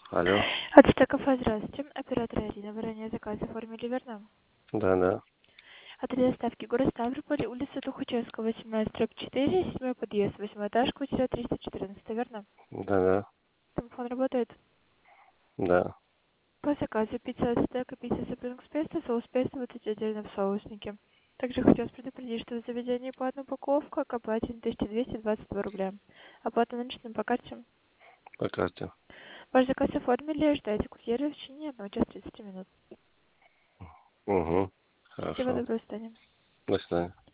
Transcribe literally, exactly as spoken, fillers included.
Алло. От Стекофа, здравствуйте. Оператор Ирина. Вы ранее заказ оформили, верно? Да, да. Адрес доставки город Ставрополь, улица Тухачевского, восемнадцать, дробь четыре, седьмой подъезд, восьмой этаж, квартира триста четырнадцать, верно? Да, да. Телефон работает. Да. По заказу пицца от стека, пицца саппинг с песто, соус песто вот эти отдельно в соуснике. Также хочу вас предупредить, что в заведении по одну упаковку к оплате тысяча двести двадцать два рубля. Оплата наличными по карте. По карте. Ваш заказ оформили, ждайте курьера в течение одного часа тридцати минут. Угу. Всего Хорошо. доброго, Таня. До свидания.